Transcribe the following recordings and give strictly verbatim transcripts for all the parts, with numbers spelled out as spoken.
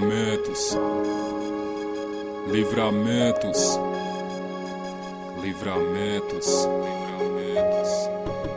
livramentos, livramentos, livramentos, livramentos.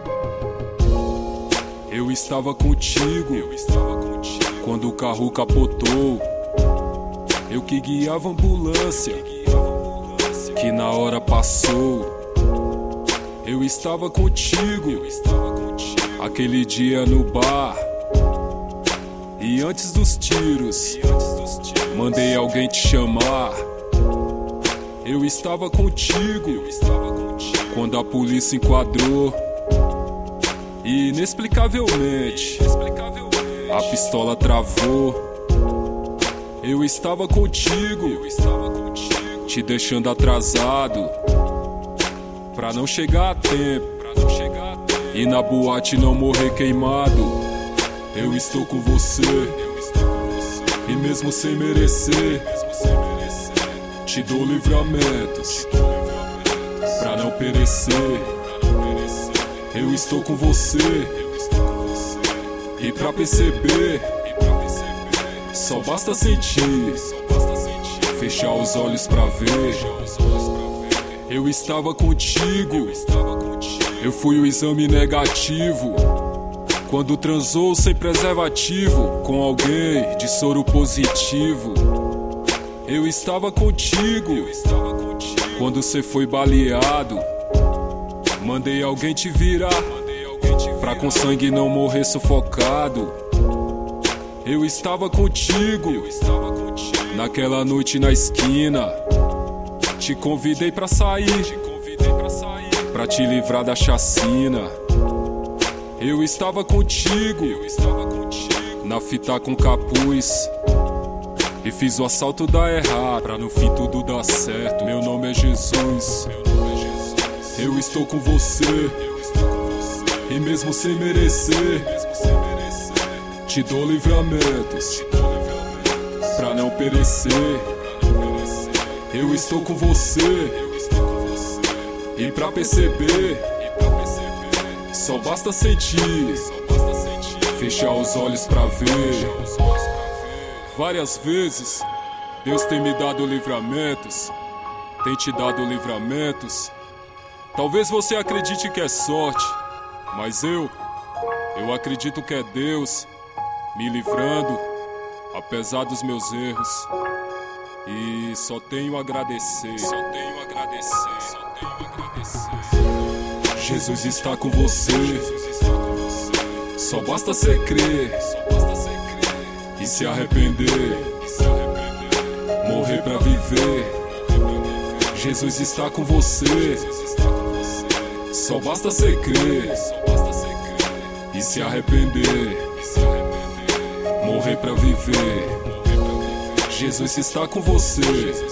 Eu estava contigo, eu estava contigo quando o carro capotou. Eu que guiava a ambulância, que na hora passou. Eu estava contigo, eu estava contigo aquele dia no bar. E antes dos tiros, mandei alguém te chamar. Eu estava contigo quando a polícia enquadrou. E inexplicavelmente a pistola travou. Eu estava contigo, te deixando atrasado pra não chegar a tempo e na boate não morrer queimado. Eu estou com você, e mesmo sem merecer, te dou livramentos pra não perecer. Eu estou com você, e pra perceber, só basta sentir, fechar os olhos pra ver. Eu estava contigo, eu fui o exame negativo quando transou sem preservativo com alguém de soro positivo. Eu estava contigo quando cê foi baleado. Mandei alguém te virar pra com sangue não morrer sufocado. Eu estava contigo naquela noite na esquina. Te convidei pra sair, pra te livrar da chacina. Eu estava contigo na fita com capuz e fiz o assalto dar errado pra no fim tudo dar certo. Meu nome é Jesus, eu estou com você, e mesmo sem merecer, te dou livramentos pra não perecer. Eu estou com você, e pra perceber, só basta sentir, fechar os olhos pra ver. Várias vezes Deus tem me dado livramentos, tem te dado livramentos. Talvez você acredite que é sorte, mas eu, eu acredito que é Deus me livrando, apesar dos meus erros. E só tenho a agradecer, só tenho a agradecer, só tenho a agradecer. Jesus está com você, só basta cê crer e se arrepender, morrer pra viver. Jesus está com você, só basta cê crer e se arrepender, morrer pra viver. Jesus está com você,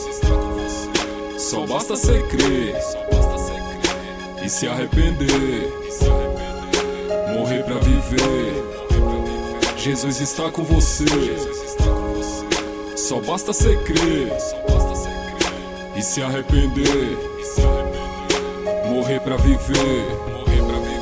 só basta cê crer e se arrepender, morrer pra viver. Jesus está com você, só basta cê crer e se arrepender, morrer pra viver.